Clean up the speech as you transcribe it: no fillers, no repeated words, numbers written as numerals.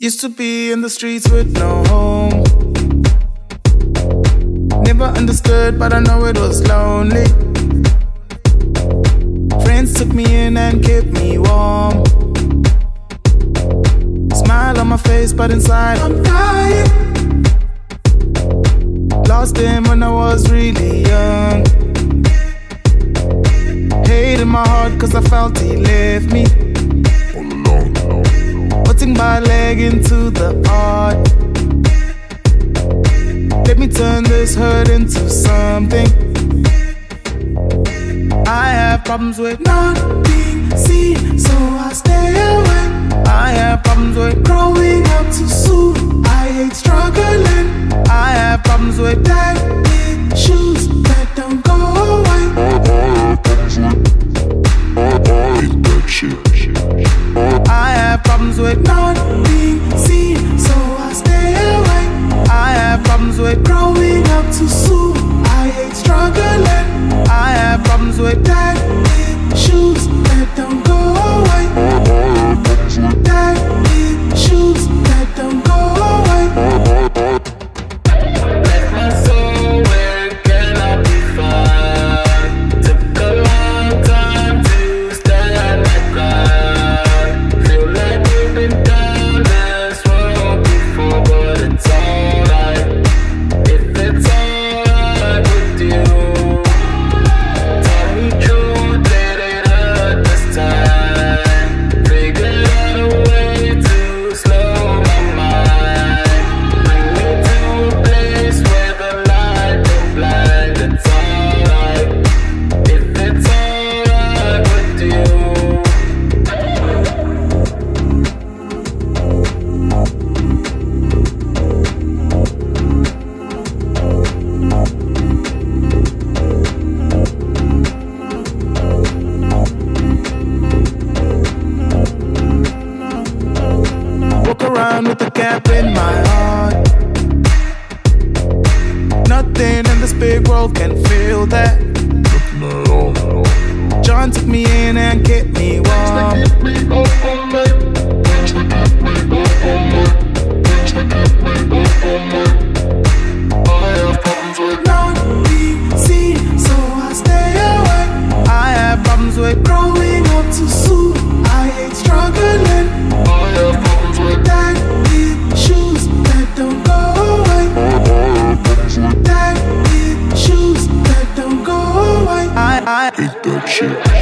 Used to be in the streets with no home. Never understood, but I know it was lonely. Friends took me in and kept me warm. Smile on my face, but inside I'm dying. Lost him when I was really young. Hate in my heart cause I felt he left me. Putting my leg into the art. Let me turn this hurt into something. I have problems with not being seen, so I stay away. I have problems with growing up too soon. I hate struggling. I have problems with that issues that don't go away. I have problems with not being seen, so I stay away. I have problems with growing up too soon. I hate struggling. I have problems with that issues that don't go away. That issues that don't go away. Let my soul wake and I'll be fine. Took a long time to stand my ground. Feel like we've been down this road before, but it's alright. If it's alright with you, tell me true, did it hurt this time? Figured out a way to slow my mind. Bring me to a place where the light don't blind. It's alright, if it's alright with you. Walk around with a gap in my heart. Nothing in this big world can fill that. John took me in and kept me warm. Not being seen, so I stay away. I have problems with growing up too soon. I hate struggling. That issues that don't go away. That issues that don't go away. I Hate that shit.